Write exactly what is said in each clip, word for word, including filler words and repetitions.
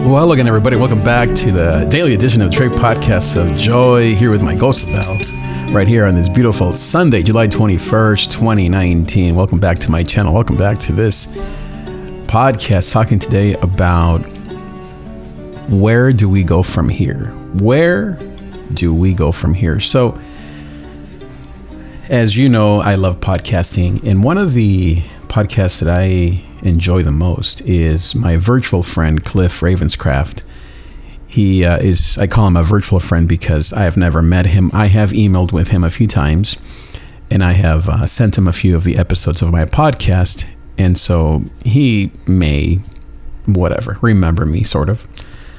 Well, hello again, everybody. Welcome back to the daily edition of the Trey Podcast of Joy, here with my Gospel Bell, right here on this beautiful Sunday, July twenty-first, twenty nineteen. Welcome back to my channel. Welcome back to this podcast, talking today about where do we go from here? Where do we go from here? So, as you know, I love podcasting, and one of the podcasts that I enjoy the most is my virtual friend Cliff Ravenscraft. He uh, is, I call him a virtual friend because I have never met him. I have emailed with him a few times, and I have uh, sent him a few of the episodes of my podcast, and so he may, whatever, remember me, sort of.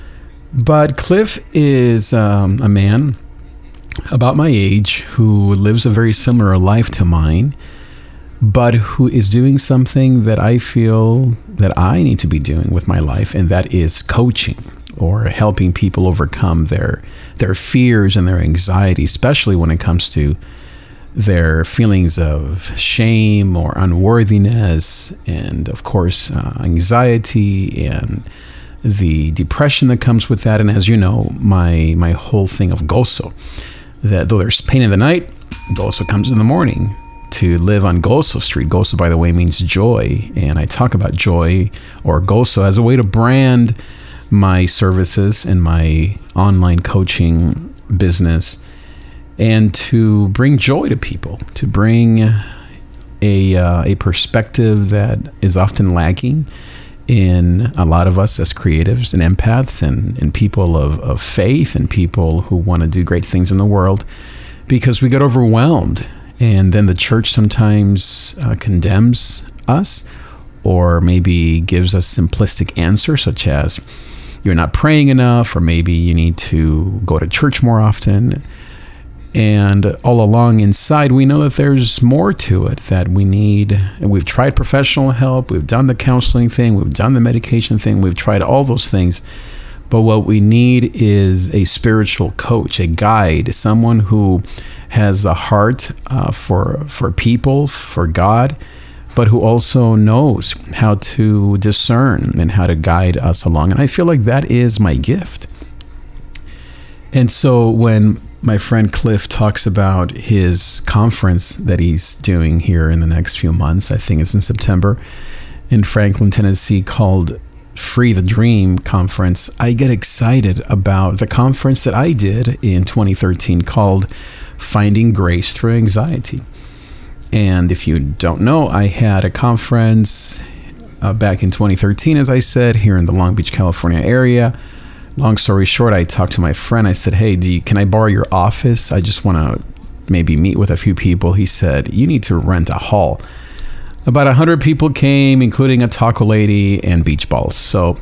But Cliff is um, a man about my age who lives a very similar life to mine, but who is doing something that I feel that I need to be doing with my life, and that is coaching or helping people overcome their their fears and their anxiety, especially when it comes to their feelings of shame or unworthiness, and of course uh, anxiety and the depression that comes with that. And as you know, my my whole thing of gozo, that though there's pain in the night, gozo comes in the morning. To live on Gozo Street. Gozo, by the way, means joy. And I talk about joy or gozo as a way to brand my services and my online coaching business, and to bring joy to people, to bring a, uh, a perspective that is often lacking in a lot of us as creatives and empaths and, and people of, of faith and people who want to do great things in the world, because we get overwhelmed. And then the church sometimes uh, condemns us, or maybe gives us simplistic answers such as you're not praying enough, or maybe you need to go to church more often. And all along inside, we know that there's more to it, that we need. And we've tried professional help, we've done the counseling thing, we've done the medication thing, we've tried all those things. But what we need is a spiritual coach, a guide, someone who has a heart uh, for for people, for God, but who also knows how to discern and how to guide us along. And I feel like that is my gift. And so when my friend Cliff talks about his conference that he's doing here in the next few months, I think it's in September, in Franklin, Tennessee, called Free the Dream Conference, I get excited about the conference that I did in twenty thirteen called Finding Grace Through Anxiety. And if you don't know, I had a conference uh, back in twenty thirteen, as I said, here in the Long Beach, California area. Long story short, I talked to my friend. I said, hey, do you, can I borrow your office? I just want to maybe meet with a few people. He said, you need to rent a hall. About one hundred people came, including a taco lady and beach balls. So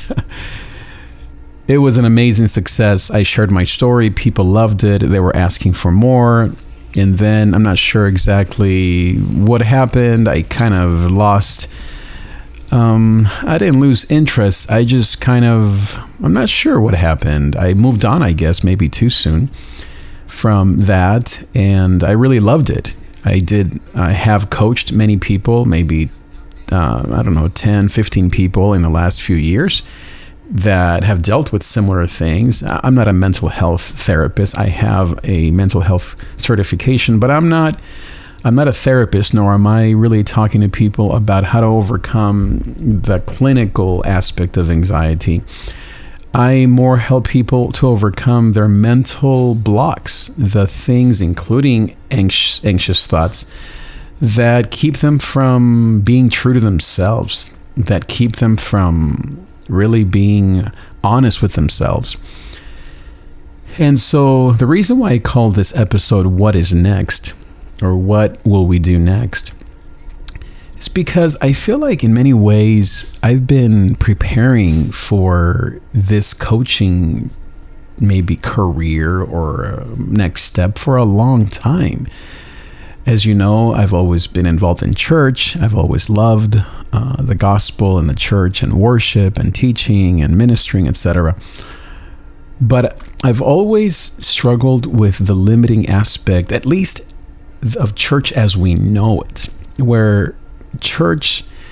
it was an amazing success. I shared my story. People loved it. They were asking for more. And then I'm not sure exactly what happened. I kind of lost, um, I didn't lose interest. I just kind of, I'm not sure what happened. I moved on, I guess, maybe too soon from that. And I really loved it. I did I have coached many people, maybe, uh, I don't know, ten, fifteen people in the last few years that have dealt with similar things. I'm not a mental health therapist. I have a mental health certification, but I'm not I'm not a therapist, nor am I really talking to people about how to overcome the clinical aspect of anxiety. I more help people to overcome their mental blocks, the things, including anxious, anxious thoughts, that keep them from being true to themselves, that keep them from really being honest with themselves. And so the reason why I call this episode What is Next, or What Will We Do Next, is because I feel like in many ways I've been preparing for this coaching maybe career or next step for a long time. As you know, I've always been involved in church. I've always loved uh, the gospel and the church and worship and teaching and ministering, et cetera. But I've always struggled with the limiting aspect, at least of church as we know it, where church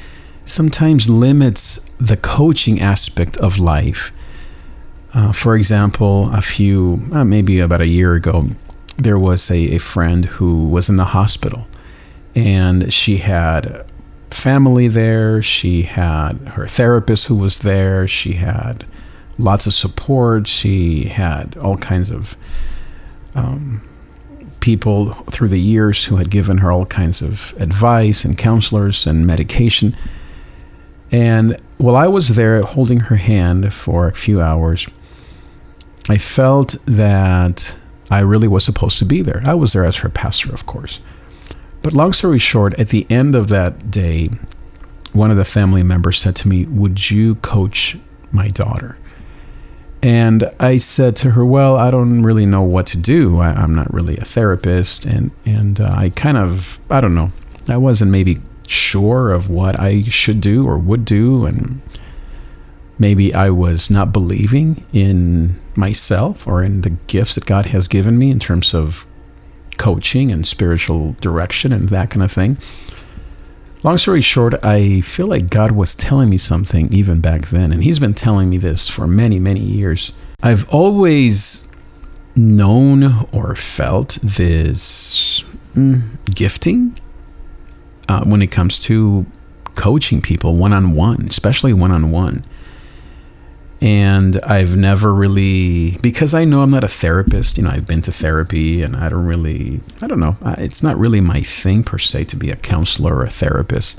sometimes limits the coaching aspect of life. Uh, for example, a few, uh, maybe about a year ago, there was a, a friend who was in the hospital, and she had family there. She had her therapist who was there. She had lots of support. She had all kinds of um, people through the years who had given her all kinds of advice and counselors and medication. And while I was there holding her hand for a few hours, I felt that I really was supposed to be there. I was there as her pastor, of course. But long story short, at the end of that day, one of the family members said to me, "Would you coach my daughter?" And I said to her, "Well, I don't really know what to do. I, I'm not really a therapist." And, and uh, I kind of, I don't know, I wasn't maybe sure of what I should do or would do. And maybe I was not believing in myself or in the gifts that God has given me in terms of coaching and spiritual direction and that kind of thing. Long story short, I feel like God was telling me something even back then, and He's been telling me this for many, many years. I've always known or felt this mm, gifting uh, when it comes to coaching people one-on-one, especially one-on-one. And I've never really, because I know I'm not a therapist, you know, I've been to therapy and I don't really, I don't know, it's not really my thing per se to be a counselor or a therapist.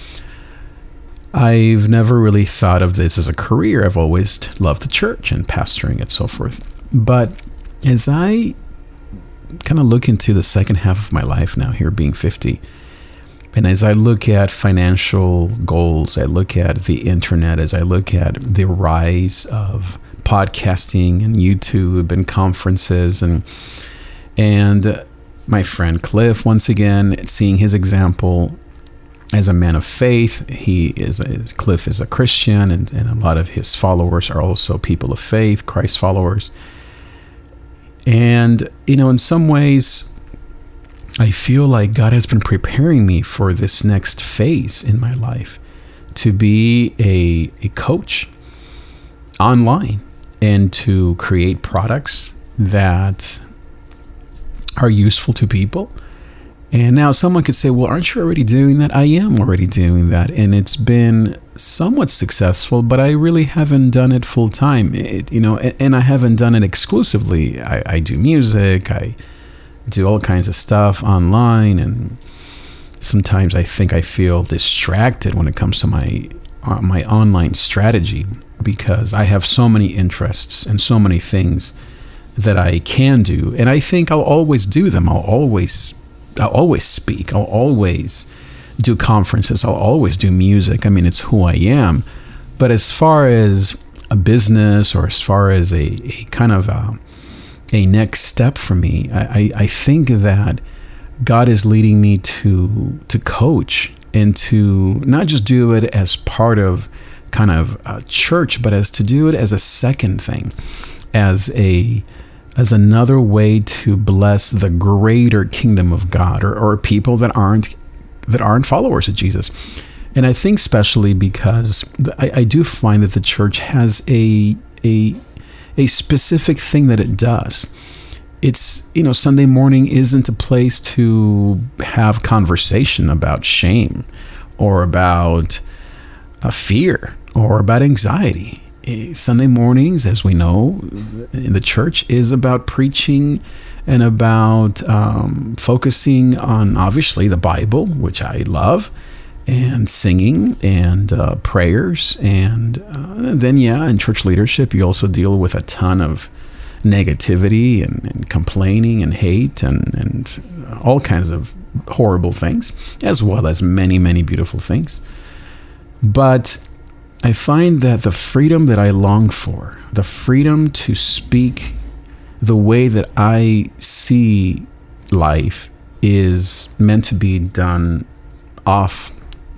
I've never really thought of this as a career. I've always loved the church and pastoring and so forth. But as I kind of look into the second half of my life now, here being fifty, and as I look at financial goals, I look at the internet, as I look at the rise of podcasting and YouTube and conferences, and and my friend Cliff, once again, seeing his example as a man of faith. He is a, Cliff is a Christian, and, and a lot of his followers are also people of faith, Christ followers. And, you know, in some ways, I feel like God has been preparing me for this next phase in my life, to be a, a coach online and to create products that are useful to people. And now someone could say, well, aren't you already doing that? I am already doing that. And it's been somewhat successful, but I really haven't done it full time, it, you know, and, and I haven't done it exclusively. I, I do music. I do all kinds of stuff online, and sometimes I think I feel distracted when it comes to my uh, my online strategy, because I have so many interests and so many things that I can do, and I think I'll always do them. I'll always I'll always speak. I'll always do conferences. I'll always do music. I mean, it's who I am. But as far as a business, or as far as a, a kind of a a next step for me, I, I think that God is leading me to to coach, and to not just do it as part of kind of a church, but as to do it as a second thing, as a as another way to bless the greater kingdom of God, or, or people that aren't that aren't followers of Jesus. And I think especially because I, I do find that the church has a a a specific thing that it does. It's, you know, Sunday morning isn't a place to have conversation about shame, or about uh, fear, or about anxiety. Sunday mornings, as we know, in the church, is about preaching and about um, focusing on, obviously, the Bible, which I love, and singing, and uh, prayers. And uh, then, yeah, in church leadership, you also deal with a ton of negativity and, and complaining and hate and, and all kinds of horrible things, as well as many, many beautiful things. But I find that the freedom that I long for, the freedom to speak the way that I see life, is meant to be done off,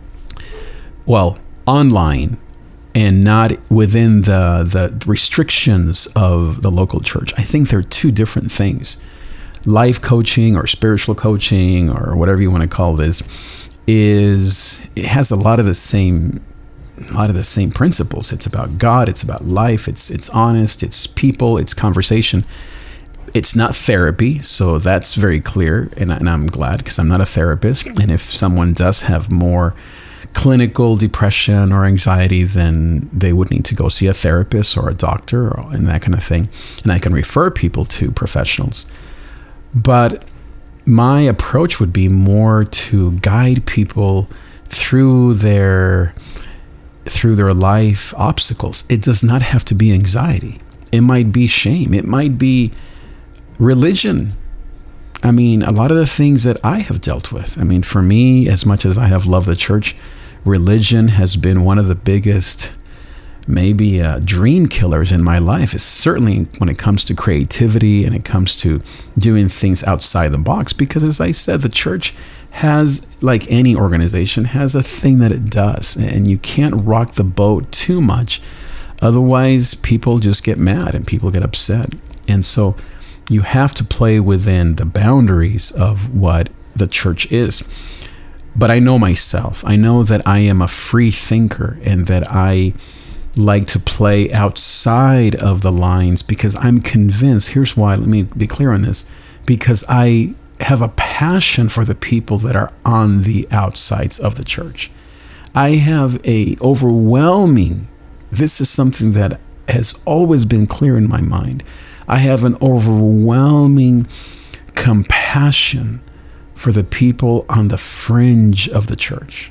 well, online, and not within the, the restrictions of the local church. I think they're two different things. Life coaching, or spiritual coaching, or whatever you want to call this, is, it has a lot of the same, a lot of the same principles. It's about God. It's about life. It's it's honest. It's people. It's conversation. It's not therapy, so that's very clear, and, and I'm glad, because I'm not a therapist. And if someone does have more clinical depression or anxiety, then they would need to go see a therapist or a doctor or, and that kind of thing. And I can refer people to professionals. But my approach would be more to guide people through their through their life obstacles. It does not have to be anxiety. It might be shame. It might be religion. I mean, a lot of the things that I have dealt with. I mean, for me, as much as I have loved the church, religion has been one of the biggest, maybe uh, dream killers in my life. It's certainly when it comes to creativity and it comes to doing things outside the box. Because as I said, the church has, like any organization, has a thing that it does. And you can't rock the boat too much. Otherwise, people just get mad and people get upset. And so you have to play within the boundaries of what the church is. But I know myself. I know that I am a free thinker and that I like to play outside of the lines, because I'm convinced, here's why, let me be clear on this, because I have a passion for the people that are on the outsides of the church. I have a overwhelming, this is something that has always been clear in my mind. I have an overwhelming compassion for the people on the fringe of the church.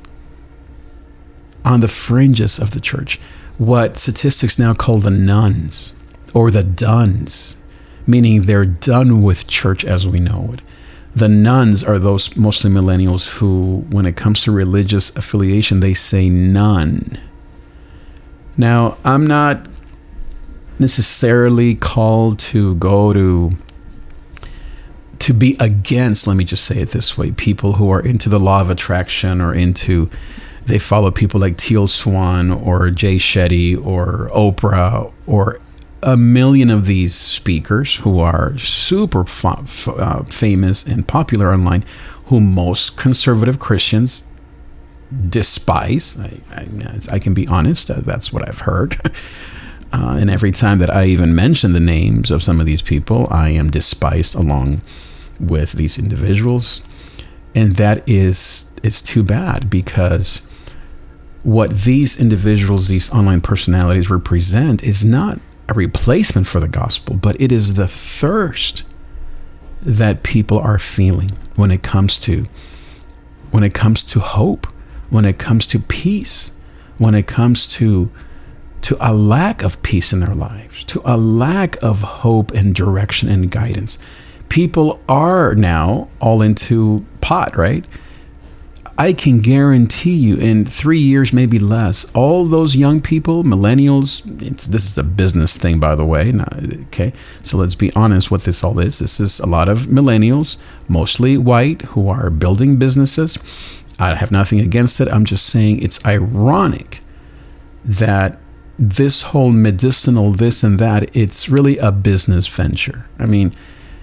On the fringes of the church. What statistics now call the nuns or the duns, meaning they're done with church as we know it. The nuns are those mostly millennials who, when it comes to religious affiliation, they say none. Now, I'm not necessarily called to go to to be against, let me just say it this way, people who are into the law of attraction or into, they follow people like Teal Swan or Jay Shetty or Oprah or a million of these speakers who are super fa- uh, famous and popular online, who most conservative Christians despise. I, I, I can be honest, that's what I've heard. Uh, and every time that I even mention the names of some of these people, I am despised along with these individuals. And that is, it's too bad, because what these individuals, these online personalities represent is not a replacement for the gospel, but it is the thirst that people are feeling when it comes to, when it comes to hope, when it comes to peace, when it comes to to a lack of peace in their lives, to a lack of hope and direction and guidance. People are now all into pot, right? I can guarantee you in three years, maybe less, all those young people, millennials, it's, this is a business thing, by the way. Now, okay, so let's be honest what this all is. This is a lot of millennials, mostly white, who are building businesses. I have nothing against it. I'm just saying it's ironic that this whole medicinal this and that, it's really a business venture. I mean,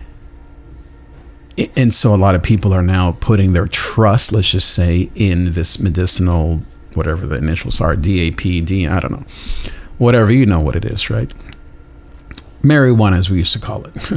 and so a lot of people are now putting their trust, let's just say, in this medicinal, whatever the initials are, D A P, D, I don't know, whatever, you know what it is, right? Marijuana, as we used to call it.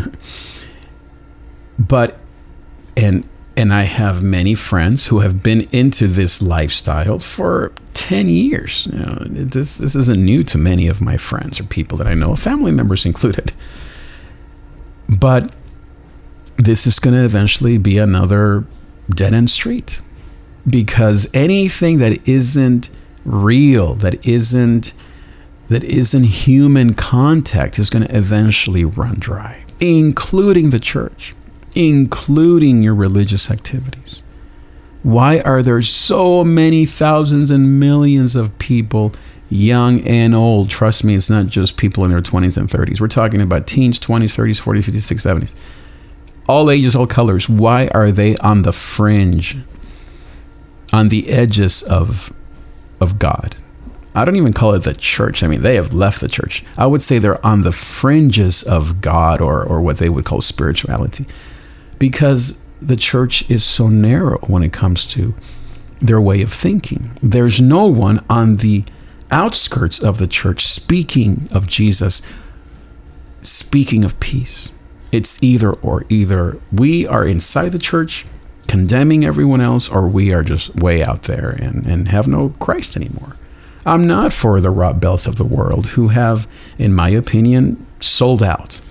But, and and I have many friends who have been into this lifestyle for ten years. You know, this this isn't new to many of my friends or people that I know, family members included. But this is going to eventually be another dead-end street, because anything that isn't real, that isn't that isn't human contact, is going to eventually run dry, including the church, including your religious activities. Why are there so many thousands and millions of people, young and old? Trust me, it's not just people in their twenties and thirties. We're talking about teens, twenties, thirties, forties, fifties, sixties, seventies. All ages, all colors. Why are they on the fringe, on the edges of, of God? I don't even call it the church. I mean, they have left the church. I would say they're on the fringes of God, or, or what they would call spirituality, because the church is so narrow when it comes to their way of thinking. There's no one on the outskirts of the church speaking of Jesus, speaking of peace. It's either or. Either we are inside the church condemning everyone else, or we are just way out there and, and have no Christ anymore. I'm not for the Rob Bells of the world who have, in my opinion, sold out.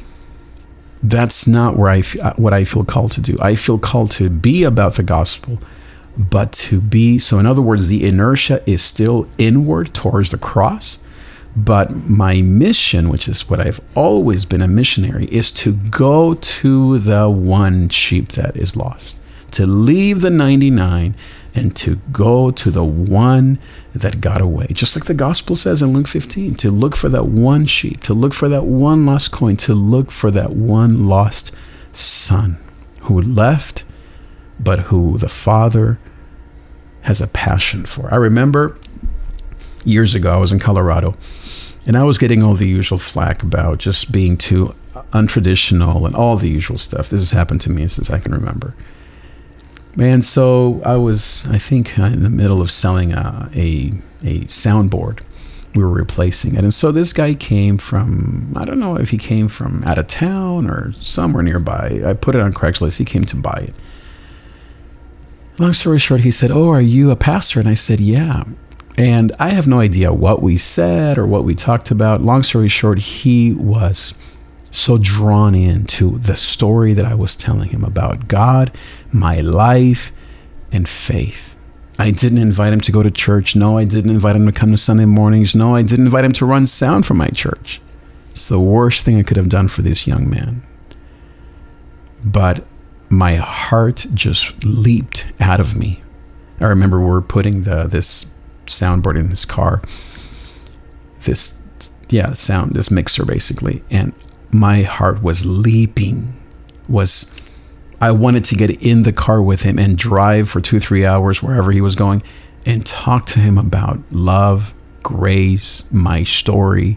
That's not where I f- what I feel called to do. I feel called to be about the gospel, but to be, so in other words, the inertia is still inward towards the cross. But my mission, which is what I've always been a missionary, is to go to the one sheep that is lost, to leave the ninety-nine and to go to the one that got away. Just like the gospel says in Luke fifteen, to look for that one sheep, to look for that one lost coin, to look for that one lost son who left, but who the Father has a passion for. I remember years ago, I was in Colorado, and I was getting all the usual flack about just being too untraditional and all the usual stuff. This has happened to me since I can remember. And so I was, I think, in the middle of selling a, a, a soundboard. We were replacing it. And so this guy came from, I don't know if he came from out of town or somewhere nearby. I put it on Craigslist. He came to buy it. Long story short, he said, "Oh, are you a pastor?" And I said, "Yeah." And I have no idea what we said or what we talked about. Long story short, he was so drawn into the story that I was telling him about God, my life, and faith. I didn't invite him to go to church. No, I didn't invite him to come to Sunday mornings. No, I didn't invite him to run sound for my church. It's the worst thing I could have done for this young man. But my heart just leaped out of me. I remember we were putting the this soundboard in his car. This, yeah, sound, this mixer basically. And my heart was leaping. Was I wanted to get in the car with him and drive for two, three hours wherever he was going and talk to him about love, grace, my story,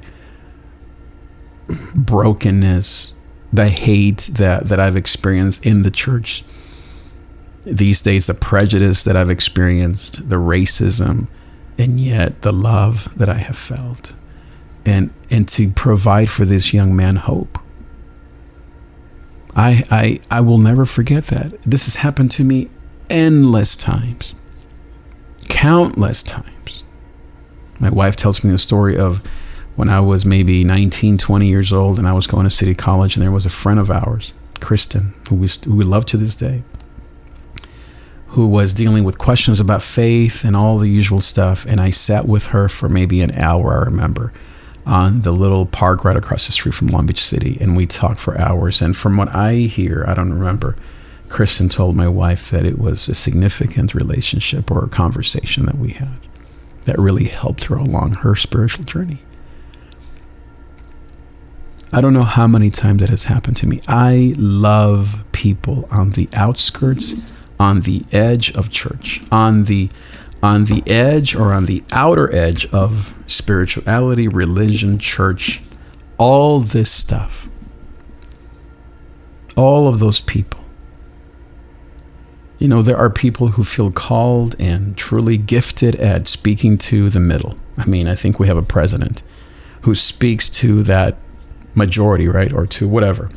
brokenness, the hate that, that I've experienced in the church these days, the prejudice that I've experienced, the racism, and yet the love that I have felt. And and to provide for this young man hope. I, I I will never forget that. This has happened to me endless times. Countless times. My wife tells me the story of when I was maybe nineteen, twenty years old and I was going to City College, and there was a friend of ours, Kristen, who we, who we love to this day, who was dealing with questions about faith and all the usual stuff. And I sat with her for maybe an hour, I remember, on the little park right across the street from Long Beach City, and we talked for hours. And from what I hear, I don't remember, Kristen told my wife that it was a significant relationship or a conversation that we had that really helped her along her spiritual journey. I don't know how many times that has happened to me. I love people on the outskirts, on the edge of church, on the on the edge or on the outer edge of spirituality, religion, church, all this stuff. All of those people. You know, there are people who feel called and truly gifted at speaking to the middle. I mean, I think we have a president who speaks to that majority, right? Or to whatever.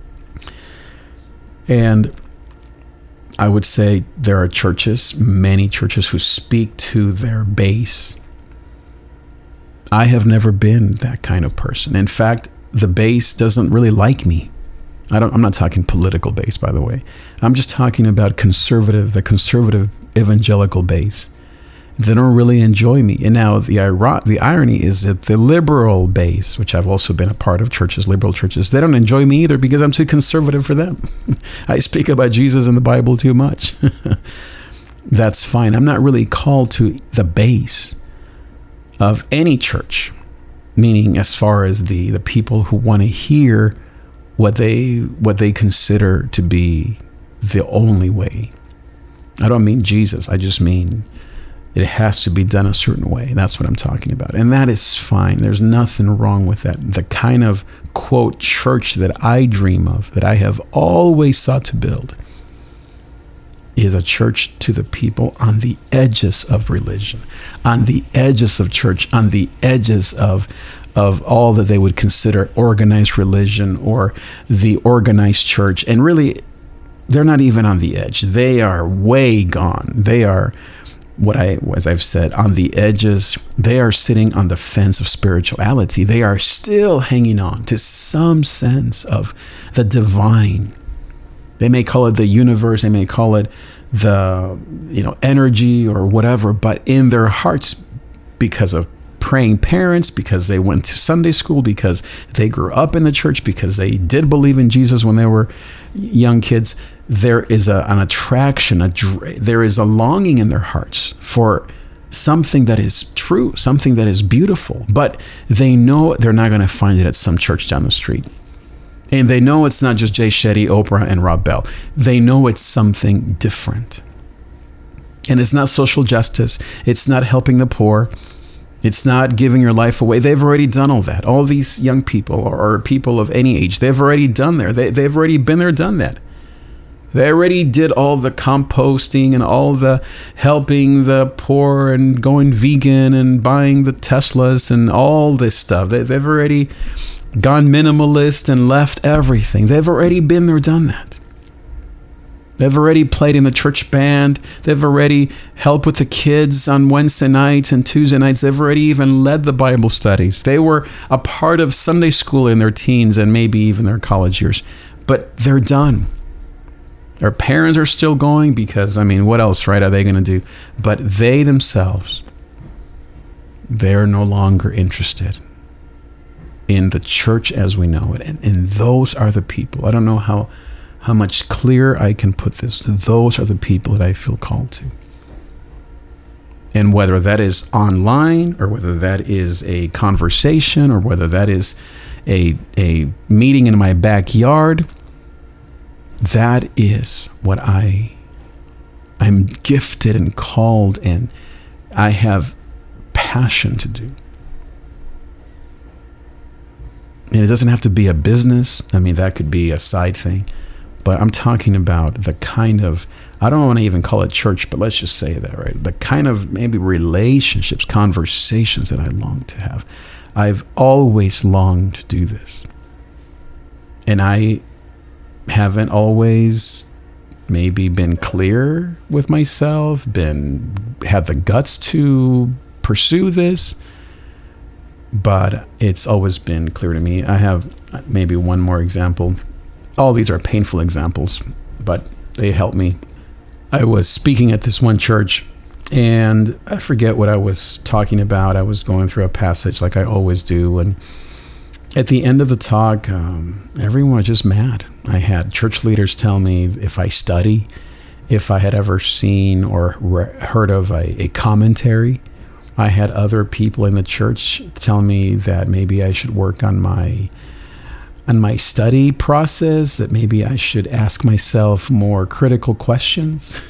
And I would say there are churches, many churches, who speak to their base. I have never been that kind of person. In fact, the base doesn't really like me. I don't, I'm not talking political base, by the way. I'm just talking about conservative, the conservative evangelical base. They don't really enjoy me. And now the ir- the irony is that the liberal base, which I've also been a part of, churches, liberal churches, they don't enjoy me either because I'm too conservative for them. I speak about Jesus and the Bible too much. That's fine. I'm not really called to the base of any church, meaning as far as the, the people who want to hear what they what they consider to be the only way. I don't mean Jesus. I just mean it has to be done a certain way. That's what I'm talking about. And that is fine. There's nothing wrong with that. The kind of, quote, church that I dream of, that I have always sought to build, is a church to the people on the edges of religion, on the edges of church, on the edges of of all that they would consider organized religion or the organized church. And really, they're not even on the edge. They are way gone. They are, what I, as I've said, on the edges. They are sitting on the fence of spirituality. They are still hanging on to some sense of the divine. They may call it the universe. They may call it the, you know, energy or whatever, but in their hearts, because of praying parents, because they went to Sunday school, because they grew up in the church, because they did believe in Jesus when they were young kids, there is a, an attraction, a, there is a longing in their hearts for something that is true, something that is beautiful, but they know they're not going to find it at some church down the street. And they know it's not just Jay Shetty, Oprah, and Rob Bell. They know it's something different. And it's not social justice. It's not helping the poor. It's not giving your life away. They've already done all that. All these young people or, or people of any age, they've already done there. They, they've already been there, done that. They already did all the composting and all the helping the poor and going vegan and buying the Teslas and all this stuff. They, they've already gone minimalist and left everything. They've already been there, done that. They've already played in the church band. They've already helped with the kids on Wednesday nights and Tuesday nights. They've already even led the Bible studies. They were a part of Sunday school in their teens and maybe even their college years. But they're done. Their parents are still going because, I mean, what else, right, are they going to do? But they themselves, they're no longer interested in the church as we know it. And, and those are the people. I don't know how... how much clearer I can put this. Those are the people that I feel called to. And whether that is online or whether that is a conversation or whether that is a, a meeting in my backyard, that is what I, I'm gifted and called and I have passion to do. And it doesn't have to be a business. I mean, that could be a side thing. But I'm talking about the kind of, I don't want to even call it church, but let's just say that, right? The kind of maybe relationships, conversations that I long to have. I've always longed to do this. And I haven't always maybe been clear with myself, been had the guts to pursue this, but it's always been clear to me. I have maybe one more example. All these are painful examples, but they help me. I was speaking at this one church, and I forget what I was talking about. I was going through a passage like I always do, and at the end of the talk, um, everyone was just mad. I had church leaders tell me if I study, if I had ever seen or re- heard of a, a commentary. I had other people in the church tell me that maybe I should work on my on my study process, that maybe I should ask myself more critical questions,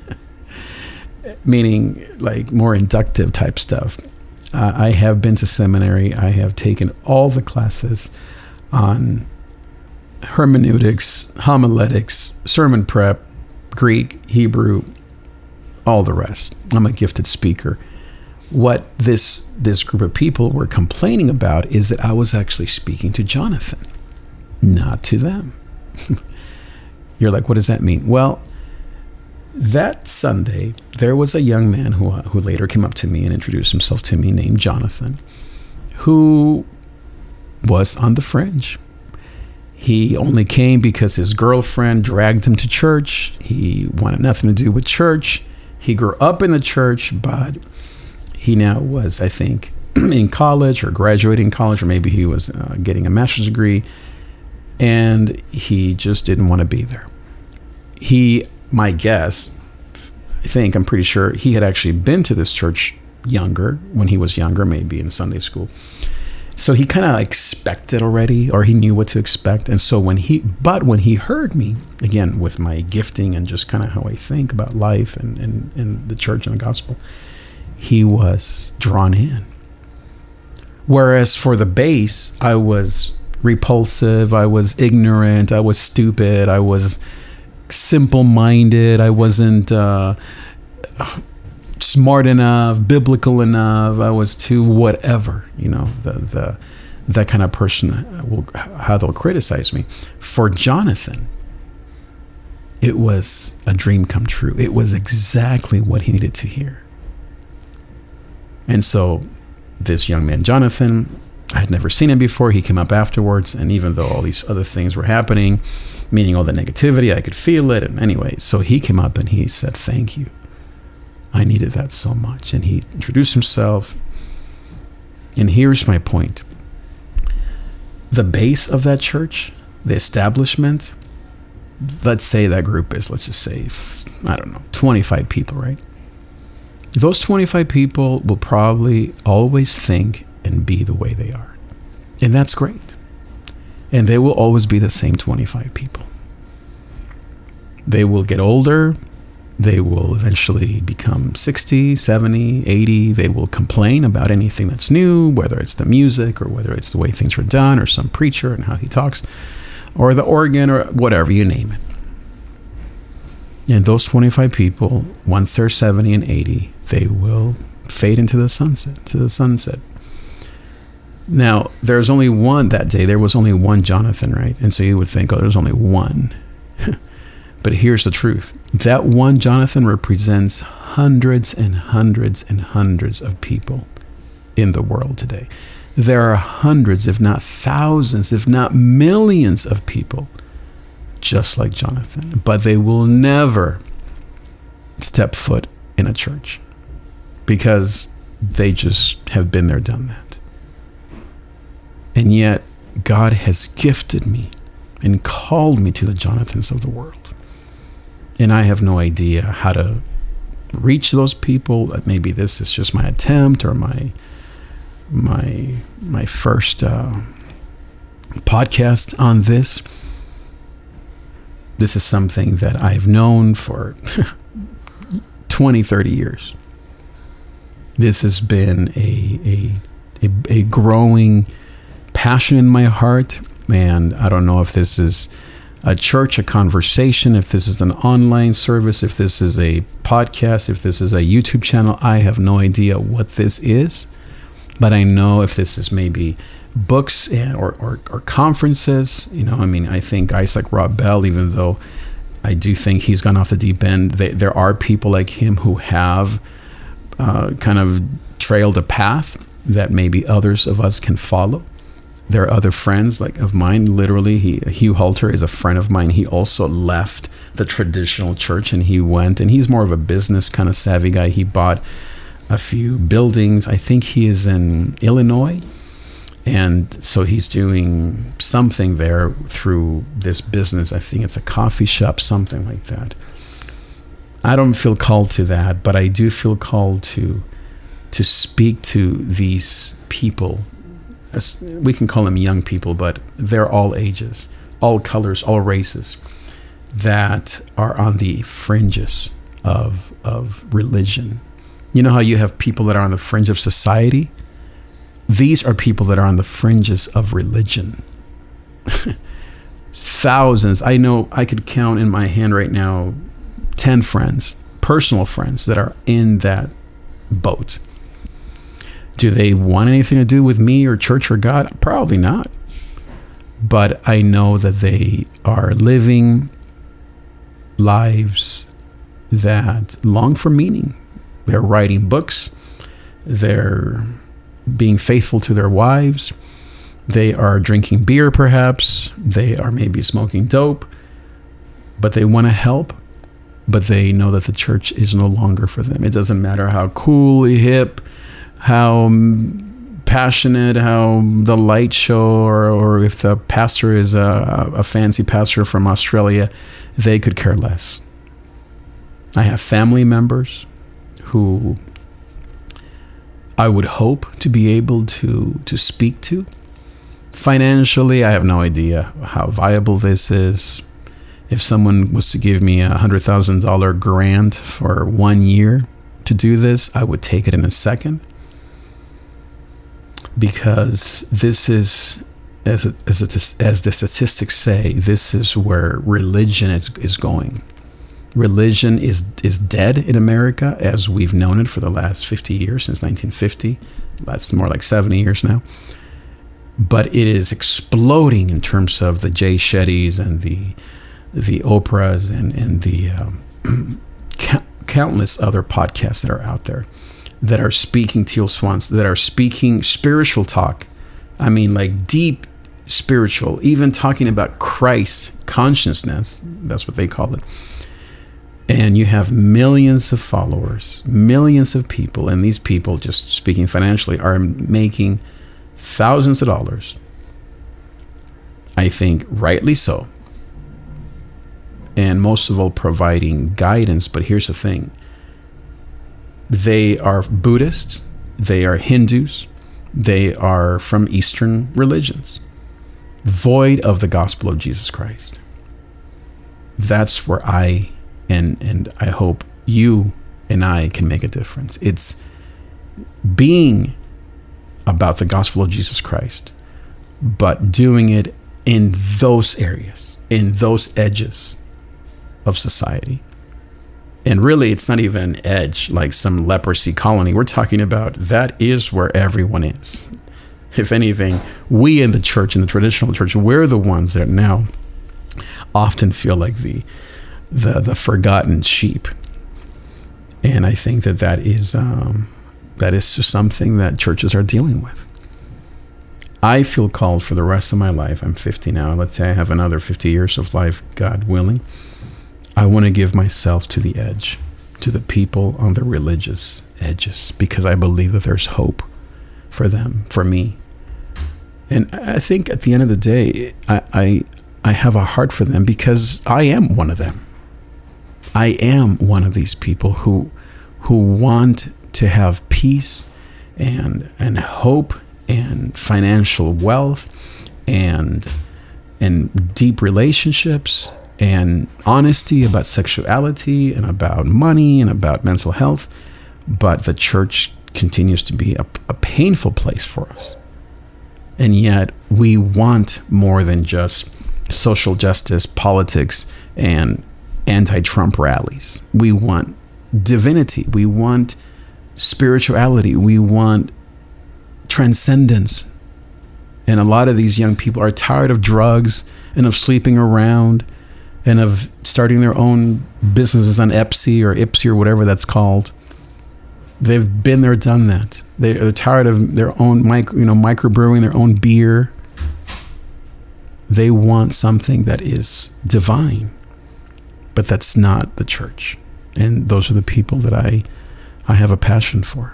meaning like more inductive type stuff. Uh, I have been to seminary. I have taken all the classes on hermeneutics, homiletics, sermon prep, Greek, Hebrew, all the rest. I'm a gifted speaker. What this this group of people were complaining about is that I was actually speaking to Jonathan, not to them. You're like, what does that mean? Well, that Sunday, there was a young man who who later came up to me and introduced himself to me named Jonathan, who was on the fringe. He only came because his girlfriend dragged him to church. He wanted nothing to do with church. He grew up in the church, but he now was, I think, in college or graduating college, or maybe he was uh, getting a master's degree, and he just didn't want to be there. He, my guess, I think, I'm pretty sure, he had actually been to this church younger, when he was younger, maybe in Sunday school. So he kind of expected already, or he knew what to expect. And so when he, but when he heard me, again, with my gifting and just kind of how I think about life and, and, and the church and the gospel, he was drawn in. Whereas for the base, I was repulsive, I was ignorant, I was stupid, I was simple-minded. I wasn't uh, smart enough, biblical enough. I was too whatever, you know, the the that kind of person will, how they'll criticize me. For Jonathan, it was a dream come true. It was exactly what he needed to hear. And so this young man, Jonathan, I had never seen him before. He came up afterwards, and even though all these other things were happening, meaning all the negativity, I could feel it. And anyway, so he came up and he said, thank you. I needed that so much. And he introduced himself. And here's my point. The base of that church, the establishment, let's say that group is, let's just say, I don't know, twenty-five people, right? Those twenty-five people will probably always think and be the way they are. And that's great. And they will always be the same twenty-five people. They will get older. They will eventually become sixty, seventy, eighty. They will complain about anything that's new, whether it's the music or whether it's the way things are done or some preacher and how he talks or the organ or whatever, you name it. And those twenty-five people, once they're seventy and eighty, they will fade into the sunset, to the sunset. Now, there's only one that day. There was only one Jonathan, right? And so you would think, oh, there's only one. But here's the truth. That one Jonathan represents hundreds and hundreds and hundreds of people in the world today. There are hundreds, if not thousands, if not millions of people just like Jonathan, but they will never step foot in a church because they just have been there, done that. And yet God has gifted me and called me to the Jonathans of the world. And I have no idea how to reach those people. Maybe this is just my attempt or my my my first uh, podcast on this. This is something that I've known for twenty, thirty years. This has been a a a, a growing passion in my heart. And I don't know if this is a church, a conversation, if this is an online service, if this is a podcast, if this is a YouTube channel. I have no idea what this is, but I know if this is maybe books or, or, or conferences, you know, I mean, I think Isaac Rob Bell, even though I do think he's gone off the deep end, they, there are people like him who have uh, kind of trailed a path that maybe others of us can follow. There are other friends like of mine, literally, he, Hugh Halter is a friend of mine. He also left the traditional church and he went, and he's more of a business kind of savvy guy. He bought a few buildings. I think he is in Illinois. And so he's doing something there through this business. I think it's a coffee shop, something like that. I don't feel called to that, but I do feel called to to speak to these people. We can call them young people, but they're all ages, all colors, all races, that are on the fringes of of religion. You know how you have people that are on the fringe of society? These are people that are on the fringes of religion. Thousands. I know I could count in my hand right now ten friends, personal friends that are in that boat. Do they want anything to do with me or church or God? Probably not. But I know that they are living lives that long for meaning. They're writing books. They're being faithful to their wives. They are drinking beer, perhaps. They are maybe smoking dope. But they want to help. But they know that the church is no longer for them. It doesn't matter how cool, hip, how passionate, how the light show, or, or if the pastor is a, a fancy pastor from Australia, they could care less. I have family members who I would hope to be able to, to speak to. Financially, I have no idea how viable this is. If someone was to give me a one hundred thousand dollars grant for one year to do this, I would take it in a second. Because this is as it, as it, as the statistics say, this is where religion is, is going. Religion is is dead in America as we've known it for the last fifty years, since nineteen fifty. That's more like seventy years now. But it is exploding in terms of the Jay Shettys and the the Oprahs and, and the um, countless other podcasts that are out there that are speaking teal swans, that are speaking spiritual talk. I mean, like deep spiritual, even talking about Christ consciousness. That's what they call it. And you have millions of followers, millions of people, and these people, just speaking financially, are making thousands of dollars. I think rightly so. And most of all, providing guidance. But here's the thing. They are Buddhists. They are Hindus. They are from Eastern religions, void of the gospel of Jesus Christ. That's where I And and I hope you and I can make a difference. It's being about the gospel of Jesus Christ, but doing it in those areas, in those edges of society. And really, it's not even an edge like some leprosy colony. We're talking about that is where everyone is. If anything, we in the church, in the traditional church, we're the ones that now often feel like the the the forgotten sheep. And I think that that is um, that is just something that churches are dealing with. I feel called for the rest of my life. I'm fifty now. Let's say I have another fifty years of life, God willing. I want to give myself to the edge, to the people on the religious edges, because I believe that there's hope for them, for me. And I think at the end of the day, I I, I have a heart for them because I am one of them. I am one of these people who who want to have peace and and hope and financial wealth and and deep relationships and honesty about sexuality and about money and about mental health. But the church continues to be a, a painful place for us. And yet we want more than just social justice, politics, and anti-Trump rallies. We want divinity. We want spirituality. We want transcendence. And a lot of these young people are tired of drugs and of sleeping around and of starting their own businesses on Etsy or Ipsy or whatever that's called. They've been there, done that. They're tired of their own, micro, you know, microbrewing their own beer. They want something that is divine. But that's not the church. And those are the people that I I have a passion for.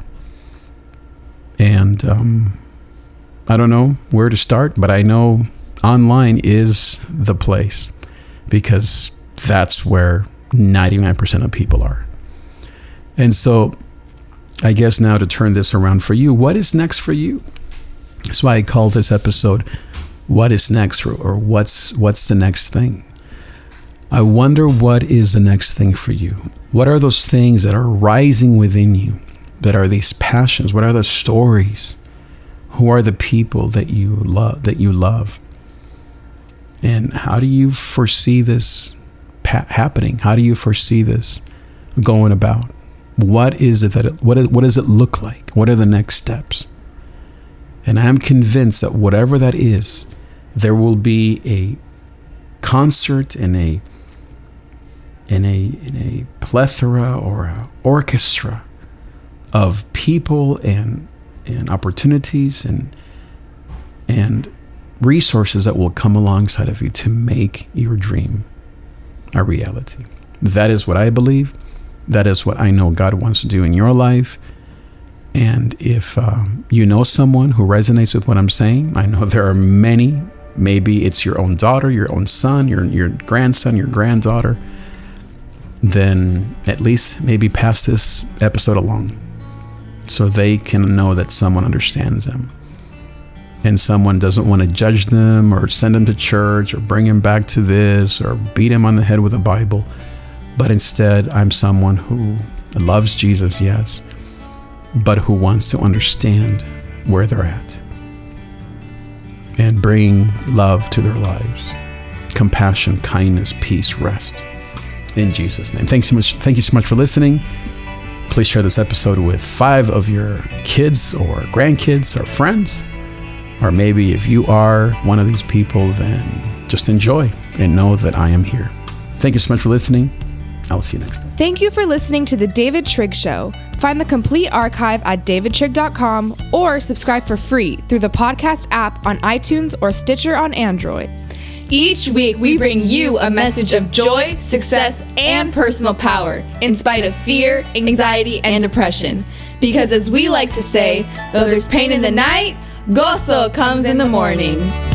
And um, I don't know where to start, but I know online is the place because that's where ninety-nine percent of people are. And so I guess now to turn this around for you, what is next for you? That's why I called this episode, What is Next? Or, or what's what's the next thing? I wonder what is the next thing for you. What are those things that are rising within you? That are these passions? What are the stories? Who are the people that you love? That you love? And how do you foresee this pa- happening? How do you foresee this going about? What is it that it, what what does it look like? What are the next steps? And I'm convinced that whatever that is, there will be a concert and a in a in a plethora or a orchestra of people and and opportunities and and resources that will come alongside of you to make your dream a reality. That is what I believe. That is what I know God wants to do in your life. And if um, you know someone who resonates with what I'm saying, I know there are many. Maybe it's your own daughter, your own son, your your grandson, your granddaughter. Then at least maybe pass this episode along so they can know that someone understands them and someone doesn't want to judge them or send them to church or bring them back to this or beat them on the head with a Bible. But instead, I'm someone who loves Jesus, yes, but who wants to understand where they're at. and bring love to their lives. Compassion, kindness, peace, rest. In Jesus' name. Thanks so much. Thank you so much for listening. Please share this episode with five of your kids or grandkids or friends. Or maybe if you are one of these people, then just enjoy and know that I am here. Thank you so much for listening. I will see you next time. Thank you for listening to The David Trigg Show. Find the complete archive at david trigg dot com or subscribe for free through the podcast app on iTunes or Stitcher on Android. Each week, we bring you a message of joy, success, and personal power in spite of fear, anxiety, and depression. Because as we like to say, though there's pain in the night, gozo comes in the morning.